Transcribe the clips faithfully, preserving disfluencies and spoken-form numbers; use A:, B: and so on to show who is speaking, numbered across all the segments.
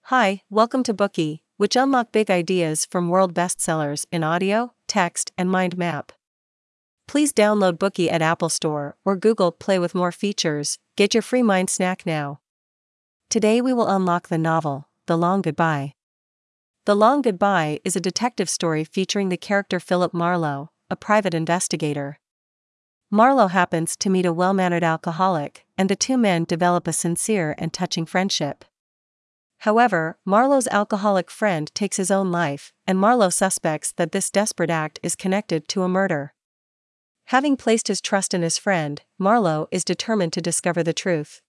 A: Hi, welcome to Bookey, which unlock big ideas from world bestsellers in audio, text, and mind map. Please download Bookey at Apple Store or Google Play with more features. Get your free mind snack now. Today we will unlock the novel, The Long Goodbye. The Long Goodbye is a detective story featuring the character Philip Marlowe, a private investigator. Marlowe happens to meet a well-mannered alcoholic, and the two men develop a sincere and touching friendship. However, Marlowe's alcoholic friend takes his own life, and Marlowe suspects that this desperate act is connected to a murder. Having placed his trust in his friend, Marlowe is determined to discover the truth.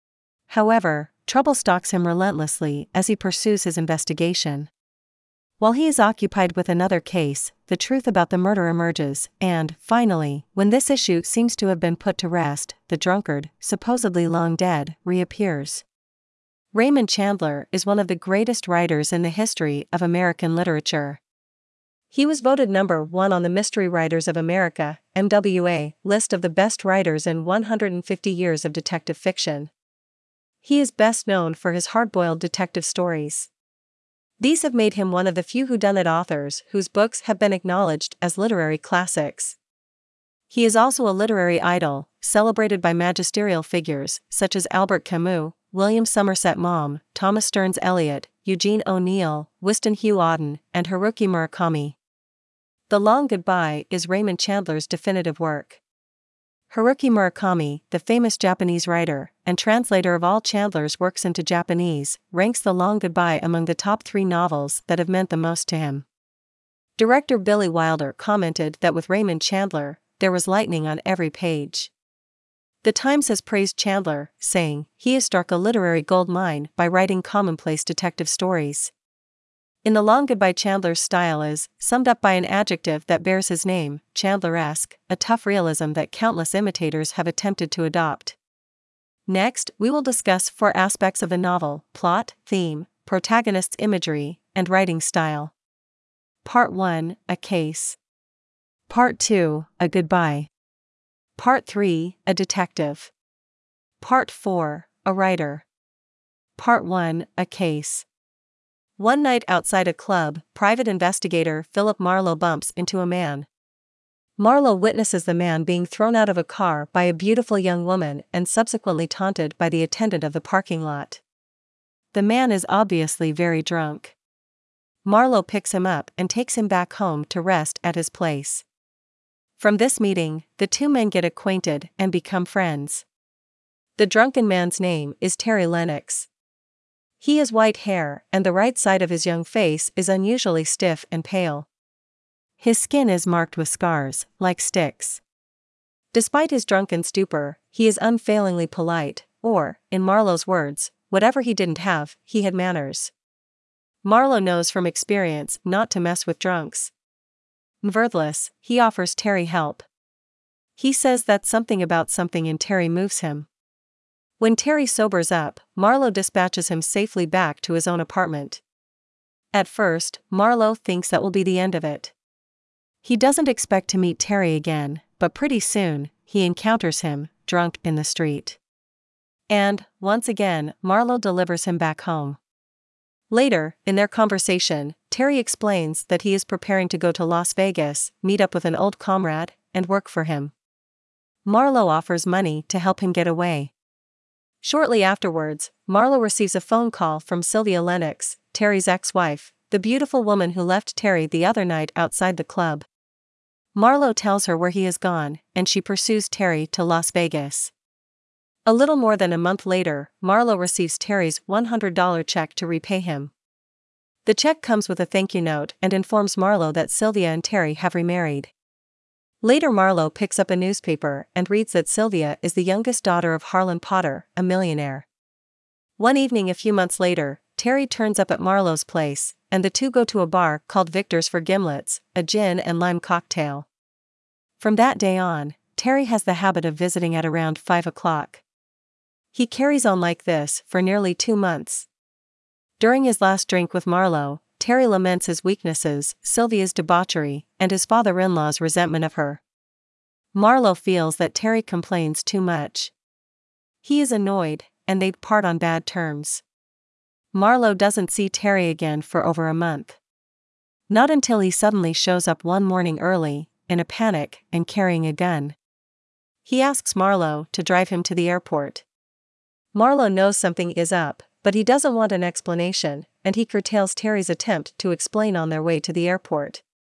A: However, trouble stalks him relentlessly as he pursues his investigation. While he is occupied with another case, the truth about the murder emerges, and, finally, when this issue seems to have been put to rest, the drunkard, supposedly long dead, reappears. Raymond Chandler is one of the greatest writers in the history of American literature. He was voted number one on the Mystery Writers of America, M W A, list of the best writers in one hundred fifty years of detective fiction. He is best known for his hard-boiled detective stories. These have made him one of the few whodunit authors whose books have been acknowledged as literary classics. He is also a literary idol, celebrated by magisterial figures such as Albert Camus, William Somerset Maugham, Thomas Stearns Eliot, Eugene O'Neill, Winston Hugh Auden, and Haruki Murakami. The Long Goodbye is Raymond Chandler's definitive work. Haruki Murakami, the famous Japanese writer and translator of all Chandler's works into Japanese, ranks The Long Goodbye among the top three novels that have meant the most to him. Director Billy Wilder commented that with Raymond Chandler, there was lightning on every page. The Times has praised Chandler, saying, he has struck a literary gold mine by writing commonplace detective stories. In The Long Goodbye, Chandler's style is summed up by an adjective that bears his name, Chandleresque, a tough realism that countless imitators have attempted to adopt. Next, we will discuss four aspects of the novel: plot, theme, protagonist's imagery, and writing style. Part one, A Case. Part two, A Goodbye. Part three, A Detective. Part four, A Writer. Part one, A Case. One night outside a club, private investigator Philip Marlowe bumps into a man. Marlowe witnesses the man being thrown out of a car by a beautiful young woman and subsequently taunted by the attendant of the parking lot. The man is obviously very drunk. Marlowe picks him up and takes him back home to rest at his place. From this meeting, the two men get acquainted and become friends. The drunken man's name is Terry Lennox. He has white hair, and the right side of his young face is unusually stiff and pale. His skin is marked with scars, like sticks. Despite his drunken stupor, he is unfailingly polite, or, in Marlowe's words, whatever he didn't have, he had manners. Marlowe knows from experience not to mess with drunks. Nevertheless, he offers Terry help. He says that something about something in Terry moves him. When Terry sobers up, Marlowe dispatches him safely back to his own apartment. At first, Marlowe thinks that will be the end of it. He doesn't expect to meet Terry again, but pretty soon, he encounters him, drunk in the street. And, once again, Marlowe delivers him back home. Later, in their conversation, Terry explains that he is preparing to go to Las Vegas, meet up with an old comrade, and work for him. Marlowe offers money to help him get away. Shortly afterwards, Marlowe receives a phone call from Sylvia Lennox, Terry's ex-wife, the beautiful woman who left Terry the other night outside the club. Marlowe tells her where he has gone, and she pursues Terry to Las Vegas. A little more than a month later, Marlowe receives Terry's one hundred dollar check to repay him. The check comes with a thank you note and informs Marlowe that Sylvia and Terry have remarried. Later, Marlowe picks up a newspaper and reads that Sylvia is the youngest daughter of Harlan Potter, a millionaire. One evening a few months later, Terry turns up at Marlowe's place, and the two go to a bar called Victor's for Gimlets, a gin and lime cocktail. From that day on, Terry has the habit of visiting at around five o'clock. He carries on like this for nearly two months. During his last drink with Marlowe, Terry laments his weaknesses, Sylvia's debauchery, and his father-in-law's resentment of her. Marlowe feels that Terry complains too much. He is annoyed, and they part on bad terms. Marlowe doesn't see Terry again for over a month. Not until he suddenly shows up one morning early, in a panic, and carrying a gun. He asks Marlowe to drive him to the airport. Marlowe knows something is up, but he doesn't want an explanation, and he curtails Terry's attempt to explain on their way to the airport.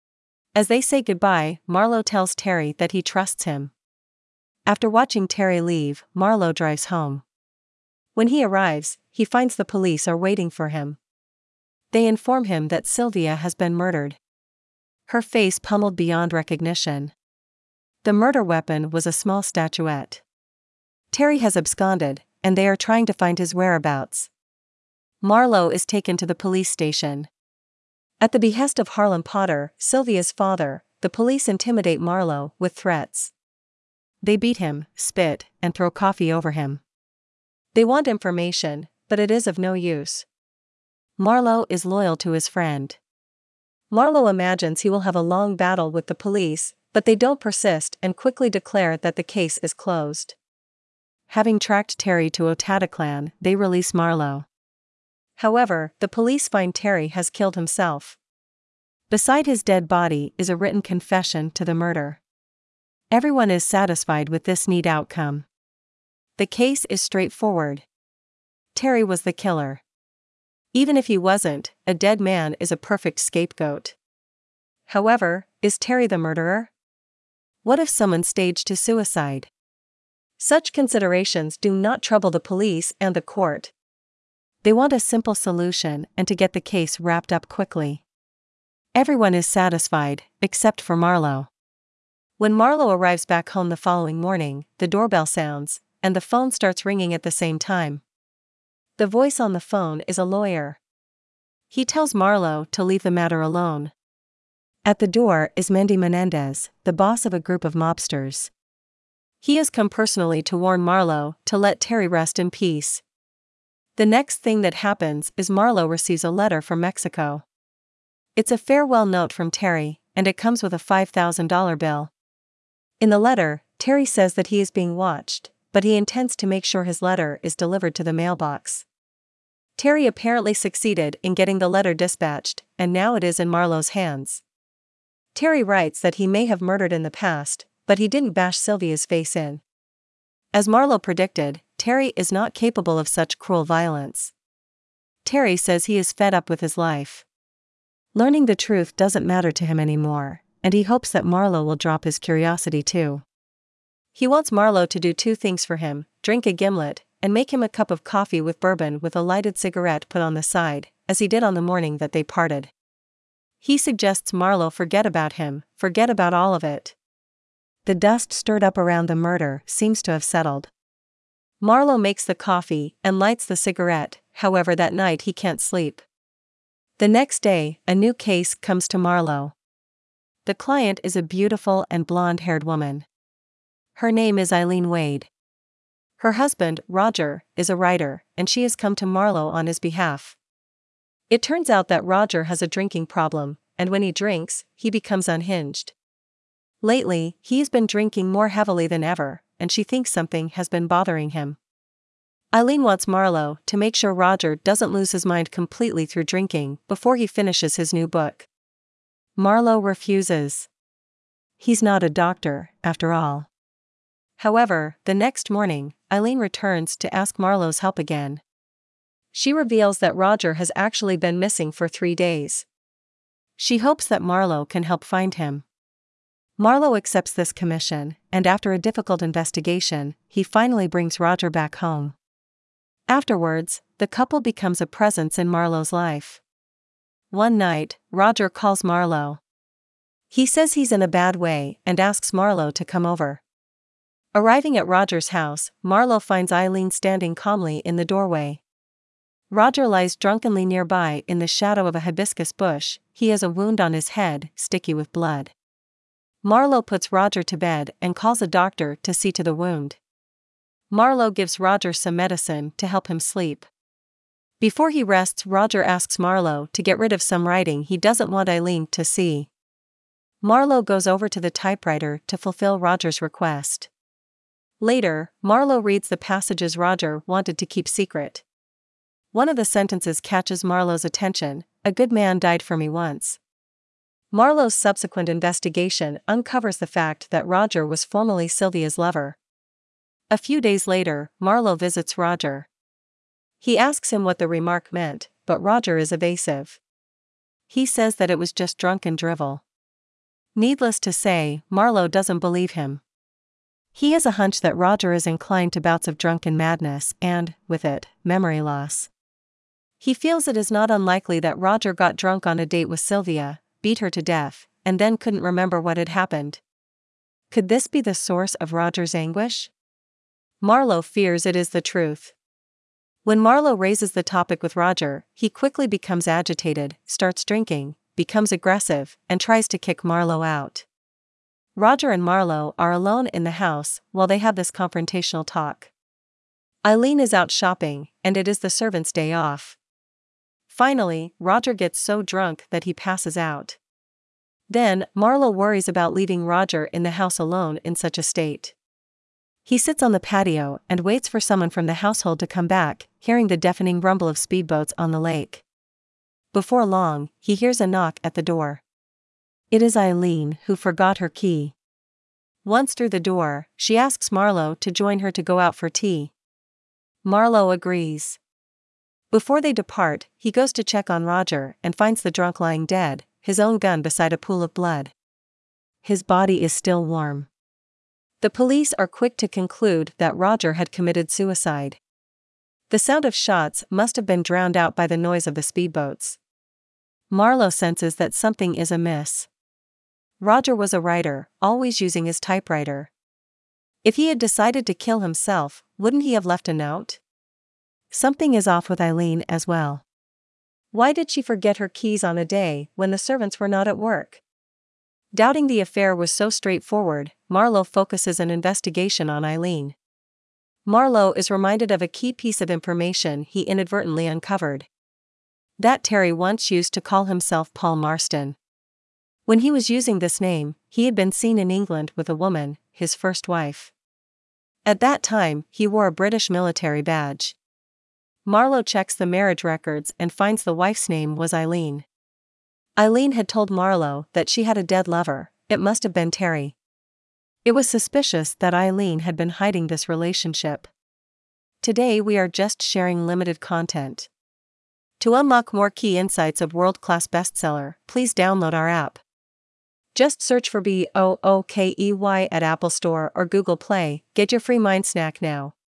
A: As they say goodbye, Marlowe tells Terry that he trusts him. After watching Terry leave, Marlowe drives home. When he arrives, he finds the police are waiting for him. They inform him that Sylvia has been murdered. Her face pummeled beyond recognition. The murder weapon was a small statuette. Terry has absconded, and they are trying to find his whereabouts. Marlowe is taken to the police station. At the behest of Harlan Potter, Sylvia's father, the police intimidate Marlowe with threats. They beat him, spit, and throw coffee over him. They want information, but it is of no use. Marlowe is loyal to his friend. Marlowe imagines he will have a long battle with the police, but they don't persist and quickly declare that the case is closed. Having tracked Terry to Otataclan, they release Marlowe. However, the police find Terry has killed himself. Beside his dead body is a written confession to the murder. Everyone is satisfied with this neat outcome. The case is straightforward. Terry was the killer. Even if he wasn't, a dead man is a perfect scapegoat. However, is Terry the murderer? What if someone staged his suicide? Such considerations do not trouble the police and the court. They want a simple solution and to get the case wrapped up quickly. Everyone is satisfied, except for Marlowe. When Marlowe arrives back home the following morning, the doorbell sounds, and the phone starts ringing at the same time. The voice on the phone is a lawyer. He tells Marlowe to leave the matter alone. At the door is Mendy Menendez, the boss of a group of mobsters. He has come personally to warn Marlowe to let Terry rest in peace. The next thing that happens is Marlowe receives a letter from Mexico. It's a farewell note from Terry, and it comes with a five thousand dollar bill. In the letter, Terry says that he is being watched, but he intends to make sure his letter is delivered to the mailbox. Terry apparently succeeded in getting the letter dispatched, and now it is in Marlowe's hands. Terry writes that he may have murdered in the past, but he didn't bash Sylvia's face in. As Marlowe predicted, Terry is not capable of such cruel violence. Terry says he is fed up with his life. Learning the truth doesn't matter to him anymore, and he hopes that Marlowe will drop his curiosity too. He wants Marlowe to do two things for him: drink a gimlet, and make him a cup of coffee with bourbon with a lighted cigarette put on the side, as he did on the morning that they parted. He suggests Marlowe forget about him, forget about all of it. The dust stirred up around the murder seems to have settled. Marlowe makes the coffee and lights the cigarette, however that night he can't sleep. The next day, a new case comes to Marlowe. The client is a beautiful and blonde-haired woman. Her name is Eileen Wade. Her husband, Roger, is a writer, and she has come to Marlowe on his behalf. It turns out that Roger has a drinking problem, and when he drinks, he becomes unhinged. Lately, he's been drinking more heavily than ever, and she thinks something has been bothering him. Eileen wants Marlowe to make sure Roger doesn't lose his mind completely through drinking before he finishes his new book. Marlowe refuses. He's not a doctor, after all. However, the next morning, Eileen returns to ask Marlowe's help again. She reveals that Roger has actually been missing for three days. She hopes that Marlowe can help find him. Marlowe accepts this commission, and after a difficult investigation, he finally brings Roger back home. Afterwards, the couple becomes a presence in Marlowe's life. One night, Roger calls Marlowe. He says he's in a bad way and asks Marlowe to come over. Arriving at Roger's house, Marlowe finds Eileen standing calmly in the doorway. Roger lies drunkenly nearby in the shadow of a hibiscus bush. He has a wound on his head, sticky with blood. Marlowe puts Roger to bed and calls a doctor to see to the wound. Marlowe gives Roger some medicine to help him sleep. Before he rests, Roger asks Marlowe to get rid of some writing he doesn't want Eileen to see. Marlowe goes over to the typewriter to fulfill Roger's request. Later, Marlowe reads the passages Roger wanted to keep secret. One of the sentences catches Marlowe's attention: "A good man died for me once." Marlowe's subsequent investigation uncovers the fact that Roger was formerly Sylvia's lover. A few days later, Marlowe visits Roger. He asks him what the remark meant, but Roger is evasive. He says that it was just drunken drivel. Needless to say, Marlowe doesn't believe him. He has a hunch that Roger is inclined to bouts of drunken madness and, with it, memory loss. He feels it is not unlikely that Roger got drunk on a date with Sylvia, beat her to death, and then couldn't remember what had happened. Could this be the source of Roger's anguish? Marlowe fears it is the truth. When Marlowe raises the topic with Roger, he quickly becomes agitated, starts drinking, becomes aggressive, and tries to kick Marlowe out. Roger and Marlowe are alone in the house while they have this confrontational talk. Eileen is out shopping, and it is the servants' day off. Finally, Roger gets so drunk that he passes out. Then, Marlowe worries about leaving Roger in the house alone in such a state. He sits on the patio and waits for someone from the household to come back, hearing the deafening rumble of speedboats on the lake. Before long, he hears a knock at the door. It is Eileen, who forgot her key. Once through the door, she asks Marlowe to join her to go out for tea. Marlowe agrees. Before they depart, he goes to check on Roger and finds the drunk lying dead, his own gun beside a pool of blood. His body is still warm. The police are quick to conclude that Roger had committed suicide. The sound of shots must have been drowned out by the noise of the speedboats. Marlowe senses that something is amiss. Roger was a writer, always using his typewriter. If he had decided to kill himself, wouldn't he have left a note? Something is off with Eileen as well. Why did she forget her keys on a day when the servants were not at work? Doubting the affair was so straightforward, Marlowe focuses an investigation on Eileen. Marlowe is reminded of a key piece of information he inadvertently uncovered. That Terry once used to call himself Paul Marston. When he was using this name, he had been seen in England with a woman, his first wife. At that time, he wore a British military badge. Marlowe checks the marriage records and finds the wife's name was Eileen. Eileen had told Marlowe that she had a dead lover. It must have been Terry. It was suspicious that Eileen had been hiding this relationship. Today we are just sharing limited content. To unlock more key insights of world-class bestseller, please download our app. Just search for B O O K E Y at Apple Store or Google Play. Get your free mind snack now.